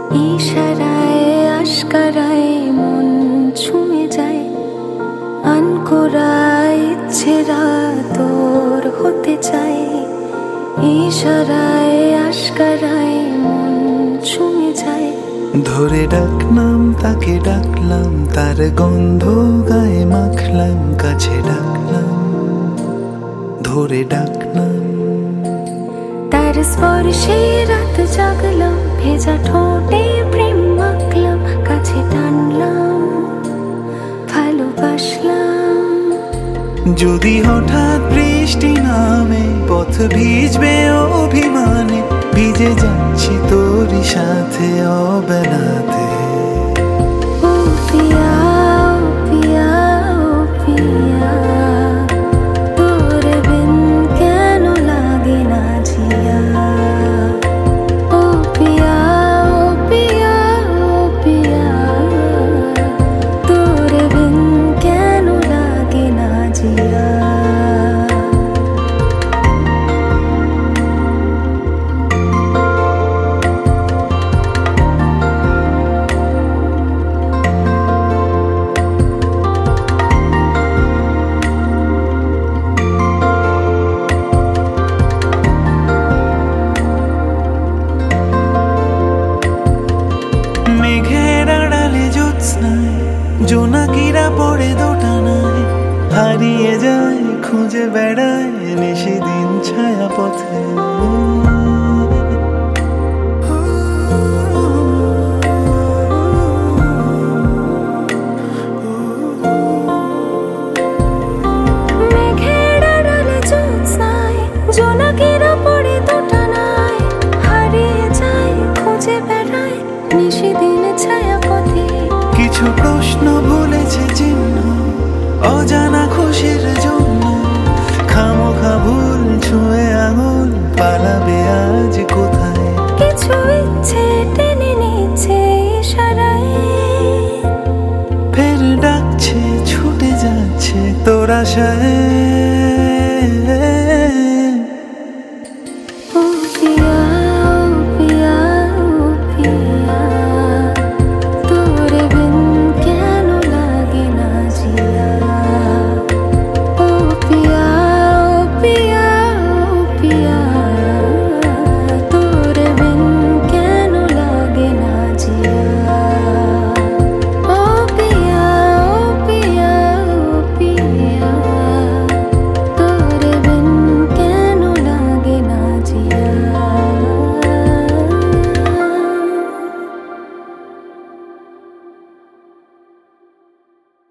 ইশারায় আশকারায় মন ছুঁয়ে যায়, আনকোরা ইচ্ছেরা তোর হতে চাই। ইশারায় আশকারায় মন ছুঁয়ে যায়। ধরে ডাকলাম তাকে, ডাকলাম তার গন্ধ গায়ে মাখলাম, কাছে ডাকলাম, ধরে ডাকলাম। তার স্পর্শে রাত জাগলাম, ভেজা ঠোঁটে প্রেম মাখলাম, কাছে টানলাম, ভালোবাসলাম। যদি হঠাৎ বৃষ্টি নামে পথ ভিজবে অভিমানে, ভিজে যাচ্ছি তোরই সাথে অবেলাতে। ও পিয়া, ও পিয়া, ও পিয়া, তোর বিন কেন লাগে না জিয়া। ও পিয়া, ও পিয়া, ও পিয়া, তোর বিন কেন লাগে না জিয়া। মেঘের আড়ালে জ্যোৎস্নায় জোনাকিরা পড়ে দোটানায়, হারিয়ে যায় খুঁজে বেড়ায় নিশিদিন ছায়া পথে।